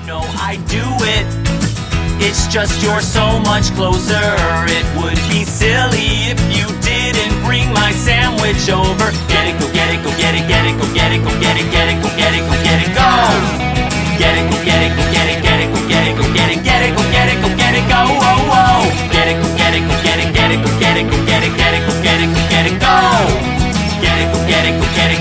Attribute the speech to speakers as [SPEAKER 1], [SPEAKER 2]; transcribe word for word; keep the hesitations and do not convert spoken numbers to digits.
[SPEAKER 1] know I do it. It's just you're so much closer. It would be silly if you didn't bring my sandwich over. Get it, go get it, go get it, get it, go get it, go get it, get it, go get it, go get it, go. Get it, go get it, go get it, get it, go get it, go get it, get it, go get it, go get it, go. Oh, oh. Get it, go get it, go get it, get it, go get it, go get it, get it, go get it, go get it, go. Get it, go get it, go get it.